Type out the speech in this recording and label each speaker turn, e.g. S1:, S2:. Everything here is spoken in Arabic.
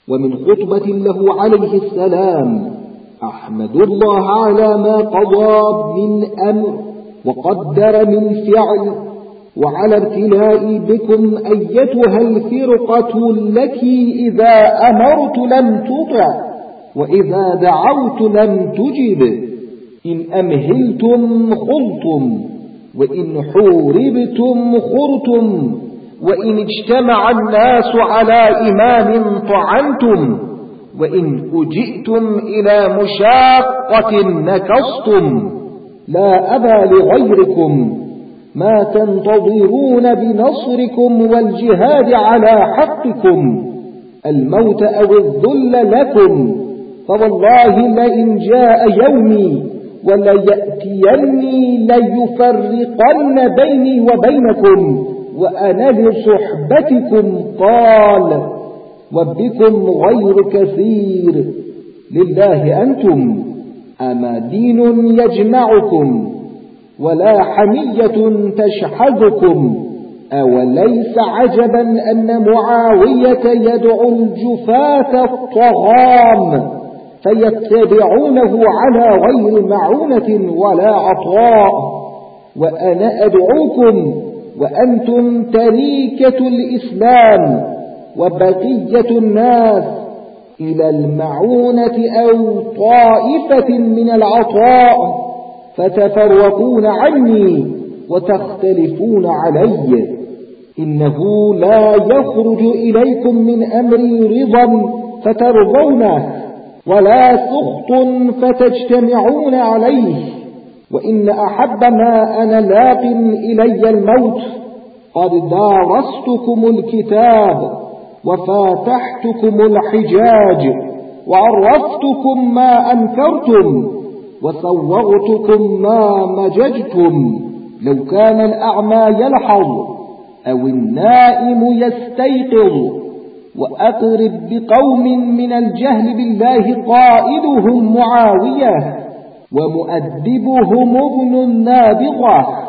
S1: ومن خطبة له عليه السلام: أحمد الله على ما قضى من أمر وقدر من فعل، وعلى ابتلاء بكم أيتها الفرقة التي إذا أمرت لم تطع وإذا دعوت لم تجب، إن أمهلتم خلتم وإن حوربتم خرتم، وإن اجتمع الناس على إمام طعنتم، وإن أجئتم إلى مشاقة نكصتم. لا أبا لغيركم ما تنتظرون بنصركم والجهاد على حقكم، الموت أو الذل لكم، فوالله لئن جاء يومي وليأتيني ليفرقن بيني وبينكم وأنا لصحبتكم. قال: وبكم غير كثير، لله أنتم، أما دين يجمعكم ولا حمية تشحذكم؟ أوليس عجبا أن معاوية يدعو الجفاة الطغام فيتبعونه على غير معونة ولا عطاء، وأنا أدعوكم وأنتم تريكة الإسلام وبقية الناس إلى المعونة أو طائفة من العطاء، فتفرقون عني وتختلفون علي. إنه لا يخرج إليكم من أمري رضا فترضونه، ولا سخط فتجتمعون عليه، وإن أحب ما أنا لاق إلي الموت. قد دارستكم الكتاب وفاتحتكم الحجاج وعرفتكم ما أنكرتم وصوغتكم ما مججتم. لو كان الأعمى يلحظ أو النائم يستيقظ، وأقرب بقوم من الجهل بالله قائدهم معاوية ومؤدبهم ابن النابغة،